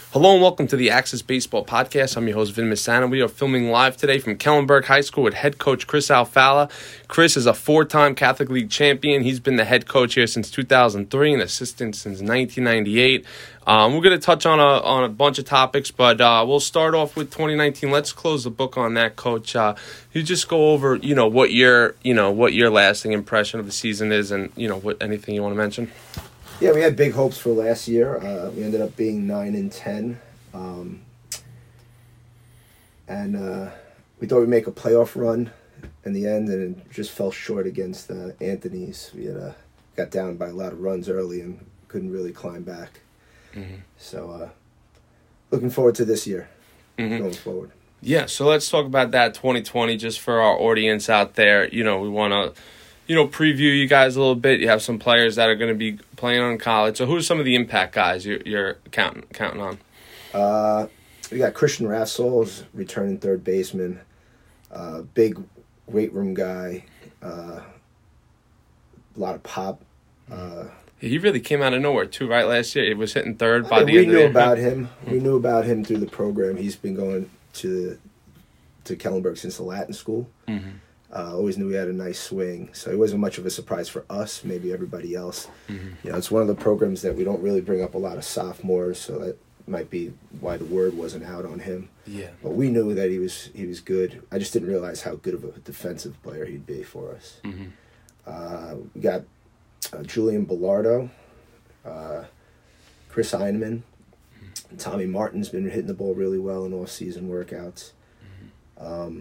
Hello and welcome to the Axis Baseball Podcast. I'm your host, Vin Misana. We are filming live today from Kellenberg High School with head coach Chris Alfalla. Chris is a four-time Catholic League champion. He's been the head coach here since 2003 and assistant since 1998. We're going to touch on a bunch of topics, but we'll start off with 2019. Let's close the book on that, Coach. You just go over, what your lasting impression of the season is, and what anything you want to mention. Yeah, we had big hopes for last year. We ended up being 9-10, and we thought we'd make a playoff run in the end, and it just fell short against Anthony's. We had got down by a lot of runs early and couldn't really climb back. Mm-hmm. So, looking forward to this year, going forward. Yeah, so let's talk about that 2020 just for our audience out there. We want to preview you guys a little bit. You have some players that are going to be playing on college. So who are some of the impact guys you're counting on? We got Christian Rassol, is returning third baseman, big weight room guy, a lot of pop. He really came out of nowhere too, right? Last year, he was hitting third by the end of the year. We knew about him. We knew about him through the program. He's been going to Kellenberg since the Latin school. Mm-hmm. Always knew he had a nice swing, so it wasn't much of a surprise for us, maybe everybody else. Mm-hmm. It's one of the programs that we don't really bring up a lot of sophomores, so that might be why the word wasn't out on him. Yeah. But we knew that he was good. I just didn't realize how good of a defensive player he'd be for us. Mm-hmm. We got Julian Bellardo, Chris Einman, Tommy Martin's been hitting the ball really well in off-season workouts. Mm-hmm.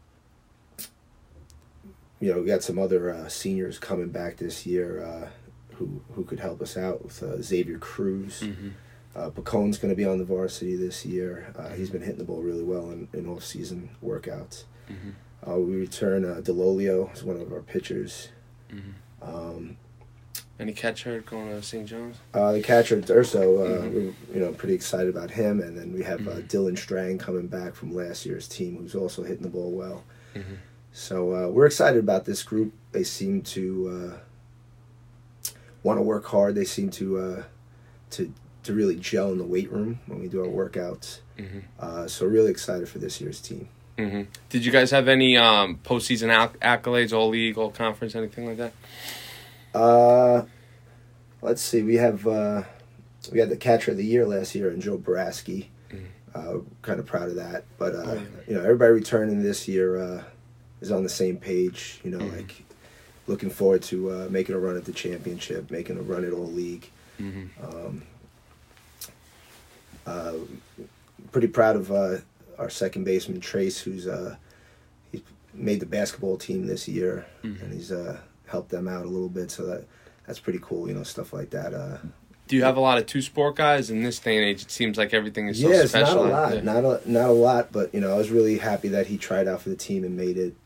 We got some other seniors coming back this year who could help us out with Xavier Cruz. Mm-hmm. Pacone's going to be on the varsity this year. He's been hitting the ball really well in off-season workouts. Mm-hmm. We return Delolio as one of our pitchers. Mm-hmm. Any catcher going to St. John's? The catcher, Durso, we're pretty excited about him. And then we have Dylan Strang coming back from last year's team, who's also hitting the ball well. Mm-hmm. So we're excited about this group. They seem to want to work hard. They seem to really gel in the weight room when we do our workouts. Mm-hmm. So really excited for this year's team. Mm-hmm. Did you guys have any postseason accolades, all league, all conference, anything like that? Let's see. We had the catcher of the year last year, and Joe Boraski. Mm-hmm. Kind of proud of that. But everybody returning this year is on the same page, like looking forward to making a run at the championship, making a run at all league. Mm-hmm. Pretty proud of our second baseman Trace, he's made the basketball team this year, and he's helped them out a little bit. So that's pretty cool, stuff like that. Do you have a lot of two-sport guys in this day and age? It seems like everything is so special. special. Not a lot, yeah. not a lot. But I was really happy that he tried out for the team and made it.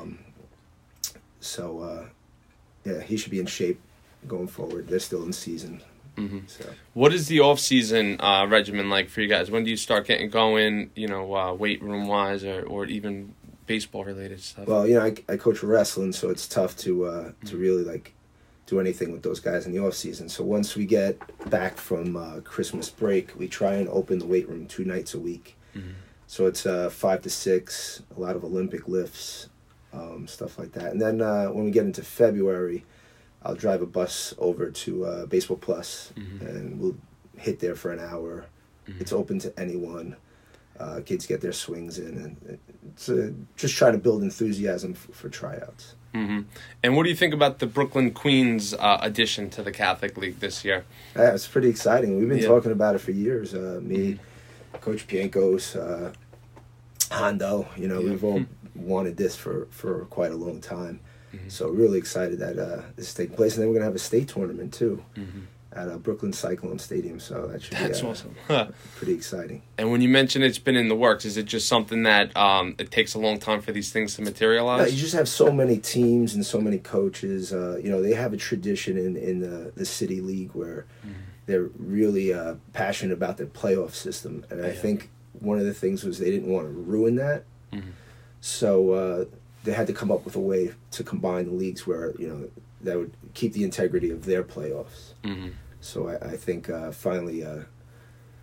He should be in shape going forward. They're still in season. Mm-hmm. So. What is the off-season regimen like for you guys? When do you start getting going, weight room-wise or even baseball-related stuff? Well, I coach wrestling, so it's tough to really, do anything with those guys in the off-season. So once we get back from Christmas break, we try and open the weight room 2 nights a week. Mm-hmm. So it's 5 to 6, a lot of Olympic lifts, stuff like that. And then when we get into February, I'll drive a bus over to Baseball Plus, and we'll hit there for an hour. Mm-hmm. It's open to anyone. Kids get their swings in, and it's just trying to build enthusiasm for tryouts. Mm-hmm. And what do you think about the Brooklyn Queens addition to the Catholic League this year? Yeah, it's pretty exciting. We've been talking about it for years. Me, Coach Piankos, Hondo, we've all wanted this for quite a long time. Mm-hmm. So really excited that this is taking place. And then we're going to have a state tournament, too, at Brooklyn Cyclone Stadium. So that's awesome. Pretty exciting. And when you mention it's been in the works, is it just something that it takes a long time for these things to materialize? No, you just have so many teams and so many coaches. They have a tradition in the city league where they're really passionate about their playoff system. And I think one of the things was they didn't want to ruin that. Mm-hmm. So they had to come up with a way to combine the leagues where, that would keep the integrity of their playoffs. Mm-hmm. So I think finally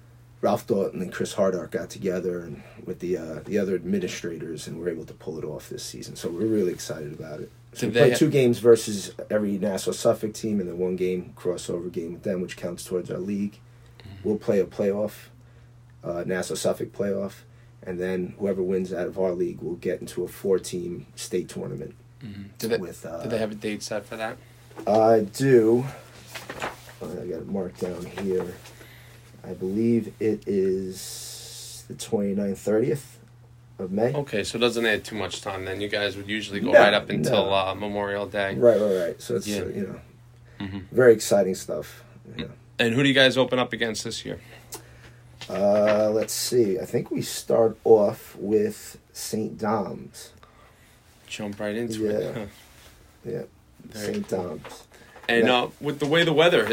Ralph Doughton and Chris Hardock got together and with the other administrators, and were able to pull it off this season. So we're really excited about it. So we play 2 games versus every Nassau-Suffolk team, and then 1 game crossover game with them, which counts towards our league. We'll play a playoff, Nassau-Suffolk playoff, and then whoever wins out of our league will get into a 4-team state tournament. Do they have a date set for that? I do. I got it marked down here. I believe it is the 29th, 30th of May. Okay, so it doesn't add too much time then. You guys would usually go right up until Memorial Day. Right. So it's, very exciting stuff. You know. And who do you guys open up against this year? Let's see. I think we start off with St. Dom's. Jump right into it. Huh. Yeah. St. Dom's. And with the way the weather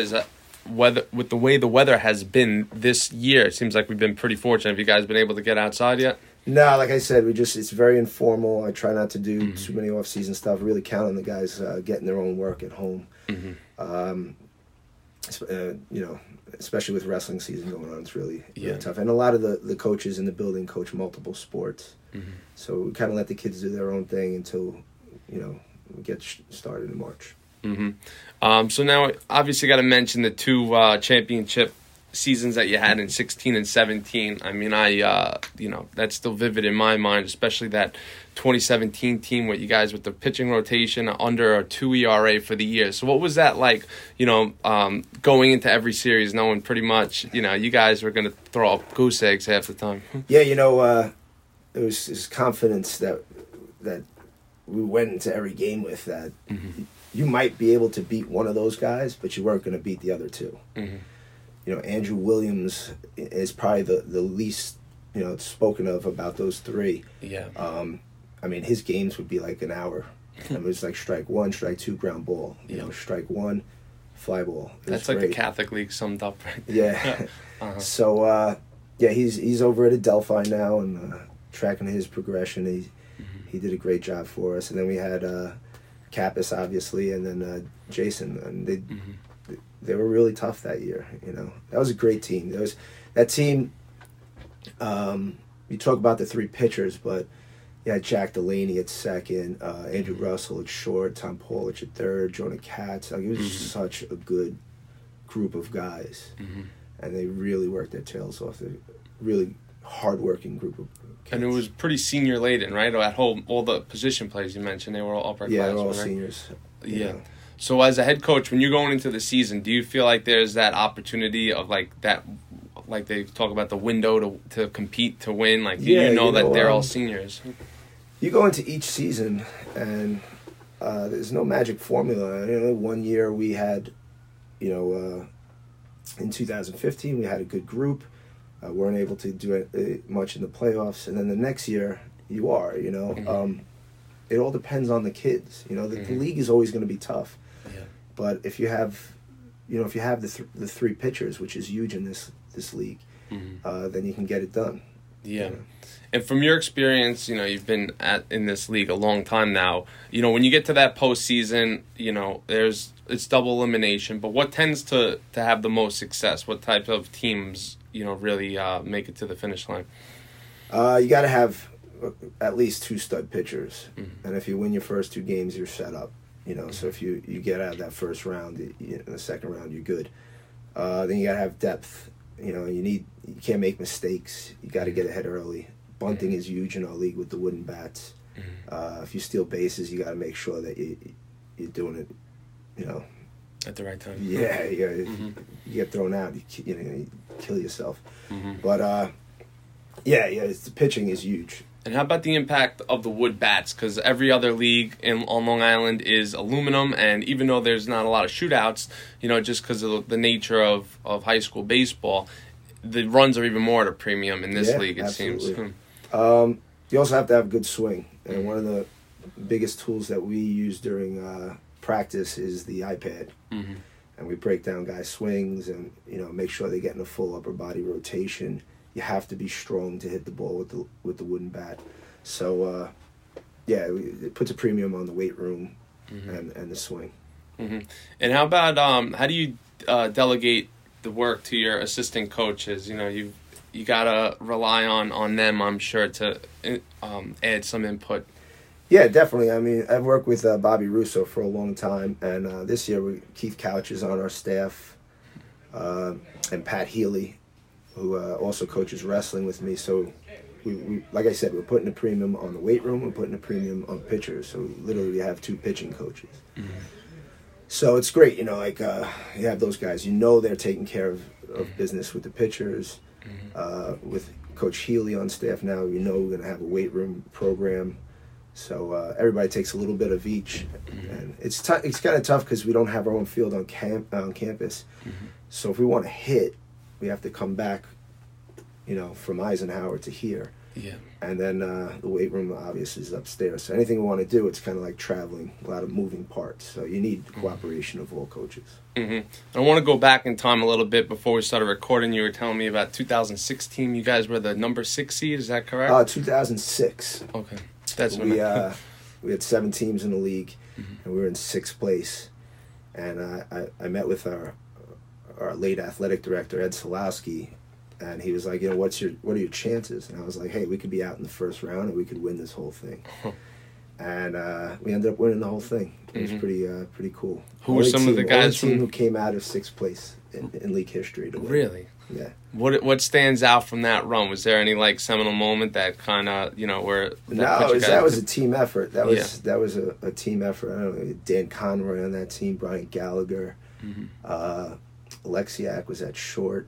has been this year, it seems like we've been pretty fortunate. Have you guys been able to get outside yet? No, like I said, it's very informal. I try not to do too many off-season stuff. Really count on the guys getting their own work at home. Especially with wrestling season going on, it's really tough. And a lot of the coaches in the building coach multiple sports. So we kind of let the kids do their own thing until, we get started in March. So now, obviously, got to mention the 2 championship seasons that you had in 16 and 17. I mean, that's still vivid in my mind, especially that 2017 team with you guys with the pitching rotation under a 2 ERA for the year. So what was that like, going into every series knowing pretty much, you guys were going to throw up goose eggs half the time? Yeah, it was confidence that we went into every game with that. You might be able to beat one of those guys, but you weren't going to beat the other 2. Andrew Williams is probably the least, spoken of about those 3. Yeah. I mean, his games would be like an hour. It was like strike 1, strike 2, ground ball. Strike 1, fly ball. That's like the Catholic League summed up, right? Yeah. So, he's over at Adelphi now and tracking his progression. He did a great job for us. And then we had Kappas, obviously, and then Jason. And they were really tough that year. That was a great team. That team. You talk about the 3 pitchers, but you had Jack Delaney at second, Andrew Russell at short, Tom Polich at third, Jonah Katz. It was such a good group of guys, and they really worked their tails off. They're really hardworking group of kids. And it was pretty senior laden, right? At home, all the position players you mentioned, they were all upper class. Yeah, they're all right? seniors. Yeah. So as a head coach, when you're going into the season, do you feel like there's that opportunity of like they talk about the window to compete, to win? Like, that they're all seniors? You go into each season, and there's no magic formula. One year we had, in 2015, we had a good group. Weren't able to do much in the playoffs. And then the next year, you are, it all depends on the kids. The league is always going to be tough. Yeah. But if you have, the 3 pitchers, which is huge in this league, then you can get it done. Yeah. And from your experience, you've been in this league a long time now. When you get to that postseason, it's double elimination. But what tends to have the most success? What type of teams, really make it to the finish line? You got to have at least 2 stud pitchers, and if you win your first 2 games, you're set up. So if you get out of that first round, in the second round, you're good. Then you got to have depth. You can't make mistakes. You got to get ahead early. Bunting is huge in our league with the wooden bats. If you steal bases, you got to make sure that you're doing it, at the right time. Yeah, you get thrown out, you kill yourself. But the pitching is huge. And how about the impact of the wood bats? Because every other league on Long Island is aluminum, and even though there's not a lot of shootouts, just because of the nature of high school baseball, the runs are even more at a premium in this league, it absolutely. seems. You also have to have good swing, and one of the biggest tools that we use during practice is the iPad. And we break down guys' swings and make sure they're getting a full upper body rotation. You have to be strong to hit the ball with the wooden bat. So, it puts a premium on the weight room and the swing. And how about how do you delegate the work to your assistant coaches? you gotta rely on them, I'm sure, to add some input. Yeah, definitely. I mean, I've worked with Bobby Russo for a long time, and this year Keith Couch is on our staff, and Pat Healy, who also coaches wrestling with me. So, we like I said, we're putting a premium on the weight room. We're putting a premium on pitchers. So literally, we have 2 pitching coaches. Mm-hmm. So it's great, you know. Like you have those guys. You know, they're taking care of business with the pitchers. Mm-hmm. With Coach Healy on staff now, you know we're going to have a weight room program. So everybody takes a little bit of each, and it's kind of tough because we don't have our own field on campus. Mm-hmm. So if we want to hit, we have to come back, you know, from Eisenhower to here. Yeah. And then the weight room obviously is upstairs. So anything we want to do, it's kind of like traveling, a lot of moving parts. So you need the cooperation of all coaches. Mm-hmm. I want to go back in time a little bit before we started recording. You were telling me about 2016. You guys were the number 6 seed. Is that correct? 2006. Okay. That's we had 7 teams in the league, mm-hmm. and we were in 6th place. And I met with our late athletic director, Ed Solowski, and he was like, you know, what are your chances? And I was like, hey, we could be out in the first round and we could win this whole thing. And we ended up winning the whole thing. It was pretty cool. Who were some of the guys from who came out of 6th place in league history to win? Really? Yeah. What stands out from that run? Was there any like seminal moment that kind of, you know, where that was a team effort. That was a team effort. I don't know, Dan Conroy on that team, Brian Gallagher, mm-hmm. Alexiak was at short.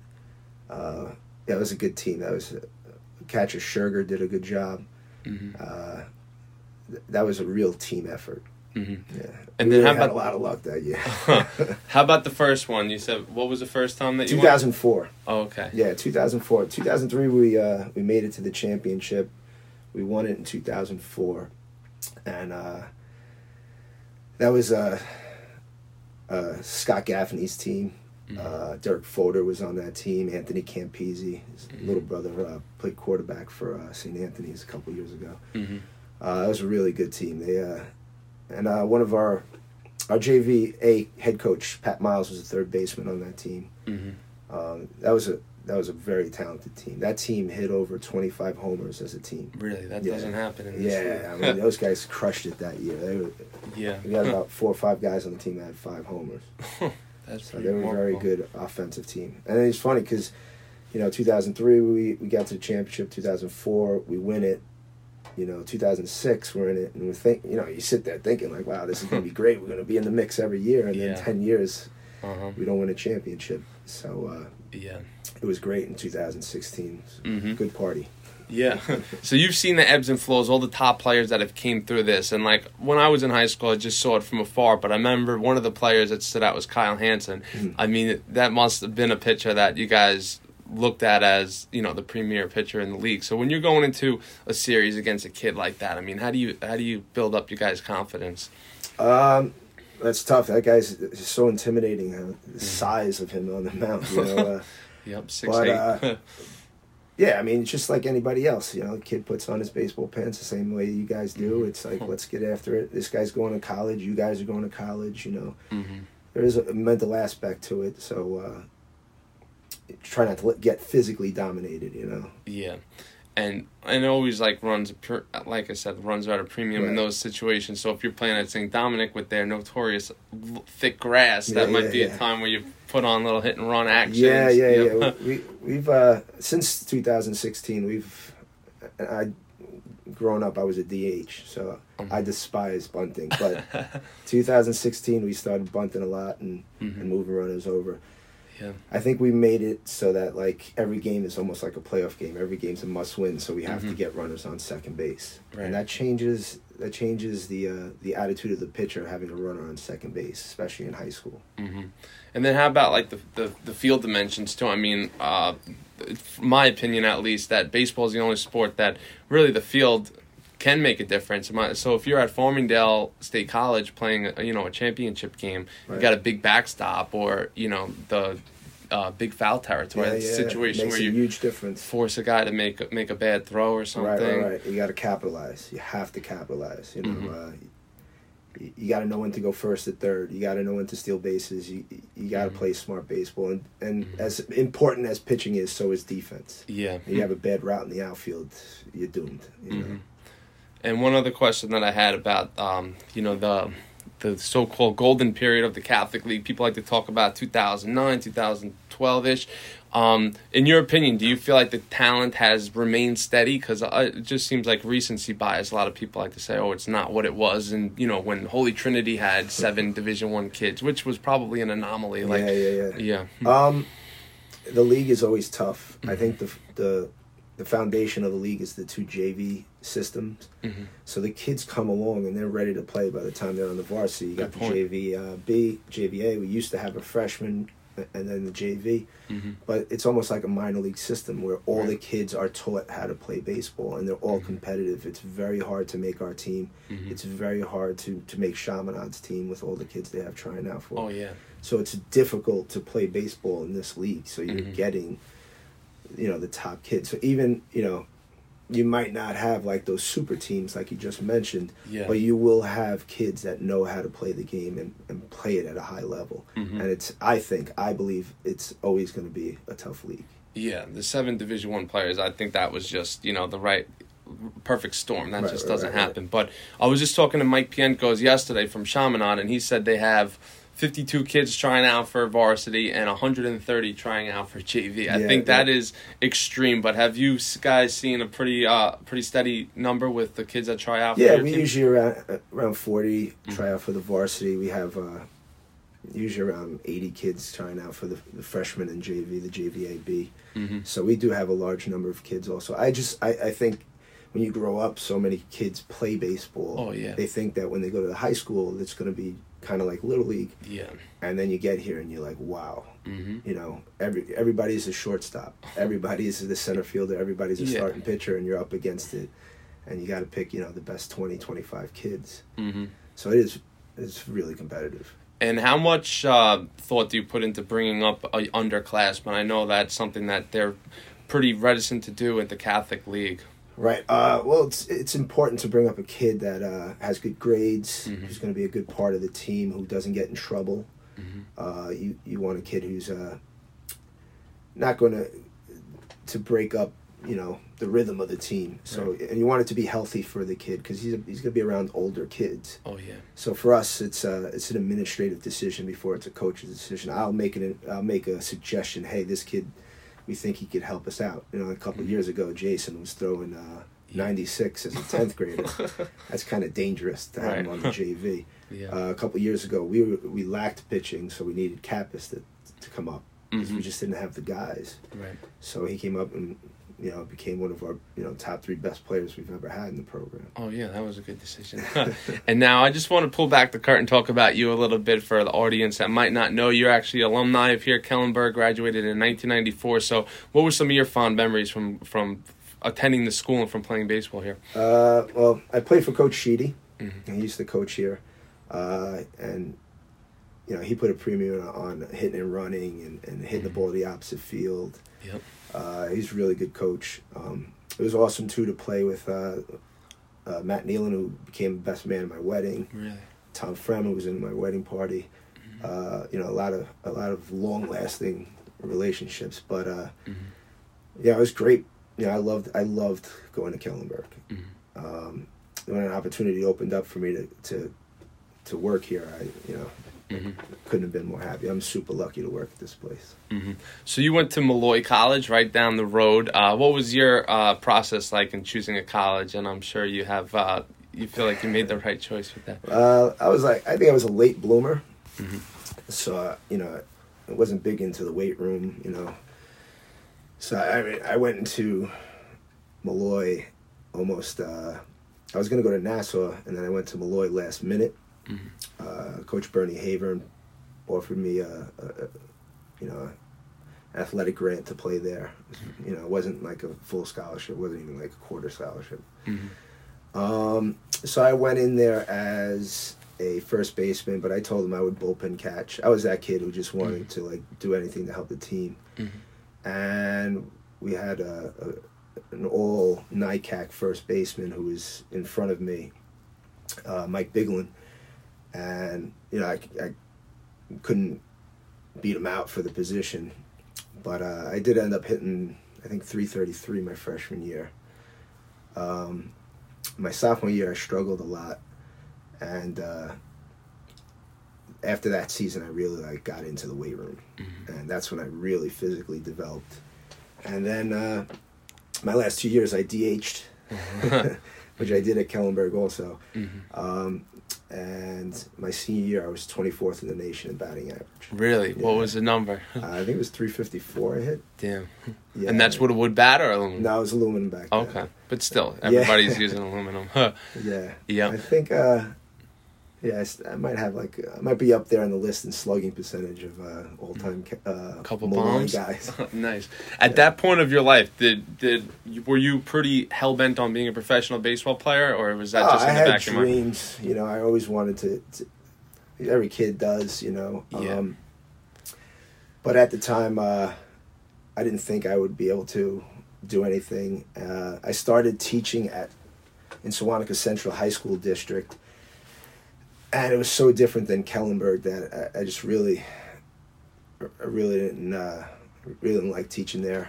It was a good team. That was catcher Scherger did a good job. Mm-hmm. That was a real team effort. Mm-hmm. Yeah, and then had a lot of luck that year. How about the first one? You said what was the first time that you 2004. Won? Oh, okay. Yeah, 2004. 2003 we made it to the championship. We won it in 2004, and that was Scott Gaffney's team. Mm-hmm. Derek Fodor was on that team. Anthony Campese, his little brother, played quarterback for St. Anthony's a couple years ago. Mm-hmm. That was a really good team. They and one of our JV head coach, Pat Miles, was a third baseman on that team. Mm-hmm. That was a very talented team. That team hit over 25 homers as a team. Really, that doesn't happen in this league. I mean, those guys crushed it that year. We had about 4 or 5 guys on the team that had 5 homers. They were a very good offensive team. And it's funny because, you know, 2003 we got to the championship. 2004 we win it. You know, 2006 we're in it, and we think, you know, you sit there thinking like, wow, this is going to be great. We're going to be in the mix every year, and then 10 years we don't win a championship. So it was great in 2016. Mm-hmm. Good party. Yeah. So you've seen the ebbs and flows, all the top players that have came through this. And, like, when I was in high school, I just saw it from afar. But I remember one of the players that stood out was Kyle Hansen. Mm-hmm. I mean, that must have been a pitcher that you guys looked at as, you know, the premier pitcher in the league. So when you're going into a series against a kid like that, I mean, how do you build up your guys' confidence? That's tough. That guy's so intimidating, the size of him on the mound, you know. Yep, 6'8". Yeah, I mean, it's just like anybody else. You know, the kid puts on his baseball pants the same way you guys do. Mm-hmm. It's like, let's get after it. This guy's going to college. You guys are going to college, you know. Mm-hmm. There is a mental aspect to it, so try not to get physically dominated, you know. Yeah. And always, like, like I said, runs are at a premium in those situations. So if you're playing at St. Dominic with their notorious thick grass, that might be a time where you put on little hit and run action. Yeah. We've since 2016, growing up, I was a DH, so I despise bunting. But 2016, we started bunting a lot and moving runners over. Yeah. I think we made it so that, like, every game is almost like a playoff game. Every game's a must-win, so we have to get runners on second base, and that changes the attitude of the pitcher having a runner on second base, especially in high school. Mm-hmm. And then how about, like, the field dimensions too? I mean, my opinion at least, that baseball is the only sport that really the field can make a difference. So if you're at Farmingdale State College playing, a championship game, you got a big backstop or, the big foul territory. That's a situation where you huge difference. Force a guy to make a bad throw or something. Right. You got to capitalize. You have to capitalize. You got to know when to go first at third. You got to know when to steal bases. You got to play smart baseball. And as important as pitching is, so is defense. Yeah. You have a bad route in the outfield, you're doomed. You know? And one other question that I had about, the so-called golden period of the Catholic League. People like to talk about 2009, 2012-ish. In your opinion, do you feel like the talent has remained steady? Because it just seems like recency bias. A lot of people like to say, it's not what it was. And, when Holy Trinity had 7 Division I kids, which was probably an anomaly. Yeah. The league is always tough. I think the foundation of the league is the 2 JV systems. So the kids come along and they're ready to play by the time they're on the varsity. You got the JV B, JVA. We used to have a freshman and then the JV. But it's almost like a minor league system where all the kids are taught how to play baseball and they're all competitive. It's very hard to make our team. It's very hard to make Chaminade's team with all the kids they have trying out for. Oh, yeah. So it's difficult to play baseball in this league. So you're getting, the top kids. So even, you might not have like those super teams like you just mentioned, but you will have kids that know how to play the game and play it at a high level. And I believe it's always going to be a tough league. Yeah, the 7 Division I players, I think that was just, the right perfect storm. That just doesn't happen. But I was just talking to Mike Pientkos yesterday from Chaminade, and he said they have 52 kids trying out for varsity and 130 trying out for JV. I think that is extreme, but have you guys seen a pretty steady number with the kids that try out for your team? We usually around 40 try out for the varsity. We have usually around 80 kids trying out for the freshman and JV, the JVA-B. So we do have a large number of kids also. I think when you grow up, so many kids play baseball. Oh, yeah. They think that when they go to the high school, it's going to be kind of like Little League. Yeah. And then you get here and you're like, wow. Everybody's a shortstop. Everybody's the center fielder. Everybody's a starting pitcher, and you're up against it. And you got to pick, the best 20, 25 kids. So it's really competitive. And how much thought do you put into bringing up an underclassman? I know that's something that they're pretty reticent to do at the Catholic League. Right. Well, it's important to bring up a kid that has good grades, who's going to be a good part of the team, who doesn't get in trouble. You want a kid who's not going to break up, the rhythm of the team. So, and you want it to be healthy for the kid because he's going to be around older kids. Oh yeah. So for us, it's an administrative decision before it's a coach's decision. I'll make a suggestion. Hey, this kid, we think he could help us out. A couple of years ago, Jason was throwing 96 as a 10th grader. That's kind of dangerous to have him on the JV. A couple of years ago, we lacked pitching, so we needed Kappas to come up because we just didn't have the guys. Right. So he came up and became one of our top 3 best players we've ever had in the program. Oh yeah, that was a good decision. And now I just want to pull back the curtain and talk about you a little bit for the audience that might not know. You're actually alumni of here, Kellenberg, graduated in 1994. So what were some of your fond memories from attending the school and from playing baseball here? Well, I played for Coach Sheedy. He used to coach here, and he put a premium on hitting and running and hitting the ball to the opposite field. Yep. He's a really good coach. It was awesome too to play with Matt Nealon, who became the best man at my wedding. Really? Tom Frem, who was in my wedding party. A lot of long lasting relationships. But it was great. I loved going to Kellenberg. When an opportunity opened up for me to work here, couldn't have been more happy. I'm super lucky to work at this place. So you went to Malloy College right down the road. What was your process like in choosing a college? And I'm sure you have you feel like you made the right choice with that. I think I was a late bloomer. So I wasn't big into the weight room. So I went into Malloy almost. I was going to go to Nassau, and then I went to Malloy last minute. Coach Bernie Havern offered me athletic grant to play there. It wasn't like a full scholarship. It wasn't even like a quarter scholarship. So I went in there as a first baseman, but I told him I would bullpen catch. I was that kid who just wanted to do anything to help the team. And we had an all NICAC first baseman who was in front of me, Mike Biglin. and I couldn't beat him out for the position, but I did end up hitting, I think, 333 my freshman year. My sophomore year, I struggled a lot, and after that season, I really got into the weight room, and that's when I really physically developed. And then my last 2 years, I DH'd, which I did at Kellenberg also. And my senior year, I was 24th in the nation in batting average. Really? Yeah. What was the number? I think it was 354 I hit. Damn. Yeah. And that's with a wood bat or aluminum? No, it was aluminum back then. Okay. But still, everybody's using aluminum. Yeah. Yeah. I think, I might have I might be up there on the list in slugging percentage of all-time couple Malloy bombs. guys. Nice. At that point of your life, were you pretty hell-bent on being a professional baseball player, or was that just in the back of your mind? I had dreams. I always wanted to every kid does, Yeah. But at the time, I didn't think I would be able to do anything. I started teaching in Sewantica Central High School District, and it was so different than Kellenberg that I just really didn't like teaching there.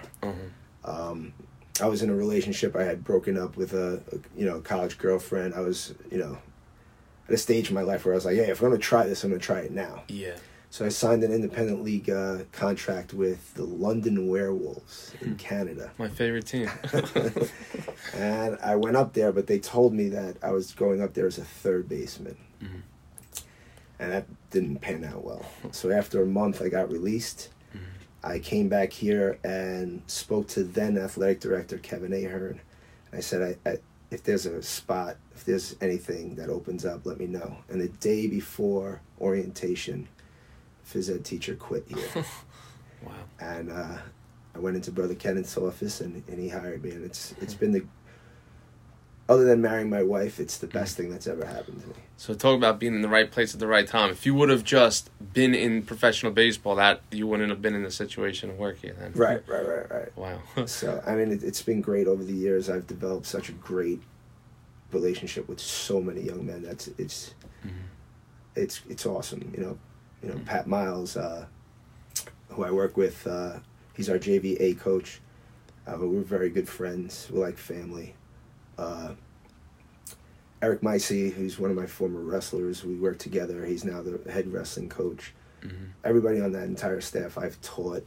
I was in a relationship. I had broken up with a college girlfriend. I was at a stage in my life where I was like, hey, if I'm going to try this, I'm going to try it now. Yeah. So I signed an independent league contract with the London Werewolves in Canada. My favorite team. And I went up there, but they told me that I was going up there as a third baseman. And that didn't pan out well. So after a month, I got released. I came back here and spoke to then athletic director Kevin Ahern. I said, if there's a spot, if there's anything that opens up, let me know. And the day before orientation, phys ed teacher quit here. Wow. And I went into Brother Kenneth's office, and he hired me. And it's been other than marrying my wife, it's the best thing that's ever happened to me. So talk about being in the right place at the right time. If you would have just been in professional baseball, that you wouldn't have been in the situation of work here then. Right. Wow. So, I mean, it's been great over the years. I've developed such a great relationship with so many young men. It's awesome. Pat Miles, who I work with, he's our JV coach. We're very good friends. We're like family. Eric Micey, who's one of my former wrestlers, we work together. He's now the head wrestling coach. Everybody on that entire staff I've taught.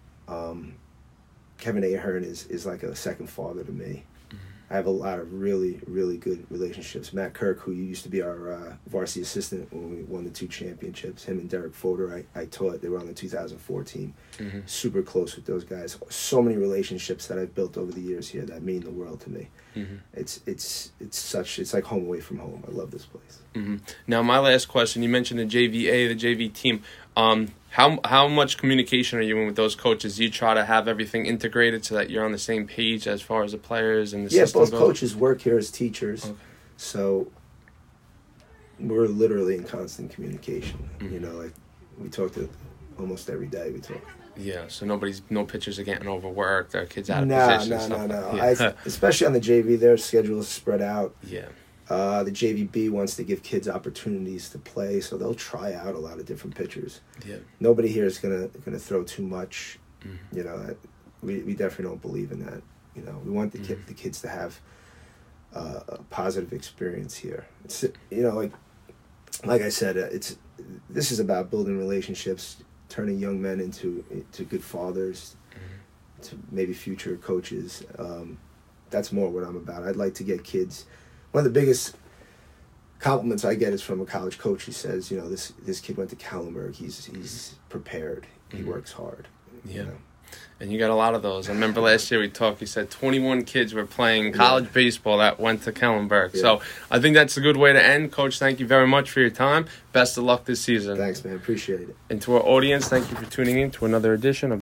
Kevin Ahern is like a second father to me. I have a lot of really, really good relationships. Matt Kirk, who used to be our varsity assistant when we won the 2 championships, him and Derek Fodor, I taught. They were on the 2004 team. Super close with those guys. So many relationships that I've built over the years here that mean the world to me. It's like home away from home. I love this place. Now, my last question, you mentioned the JV team. How much communication are you in with those coaches? Do you try to have everything integrated so that you're on the same page as far as the players and the system both goes? coaches work here as teachers. Okay. So we're literally in constant communication. We talk to almost every day. We talk. Yeah, so no pitchers are getting overworked. Our kids out of position. No. Yeah. Especially on the JV, their schedule is spread out. Yeah. The JVB wants to give kids opportunities to play, so they'll try out a lot of different pitchers. Yeah. Nobody here is gonna throw too much. We definitely don't believe in that. We want the kids to have a positive experience here. It's like I said, this is about building relationships, turning young men into good fathers, to maybe future coaches. That's more what I'm about. I'd like to get kids. One of the biggest compliments I get is from a college coach who says, this kid went to Kellenberg. He's prepared. He works hard. Yeah. And you got a lot of those. I remember last year we talked, you said 21 kids were playing college baseball that went to Kellenberg. Yeah. So I think that's a good way to end. Coach, thank you very much for your time. Best of luck this season. Thanks, man. Appreciate it. And to our audience, thank you for tuning in to another edition of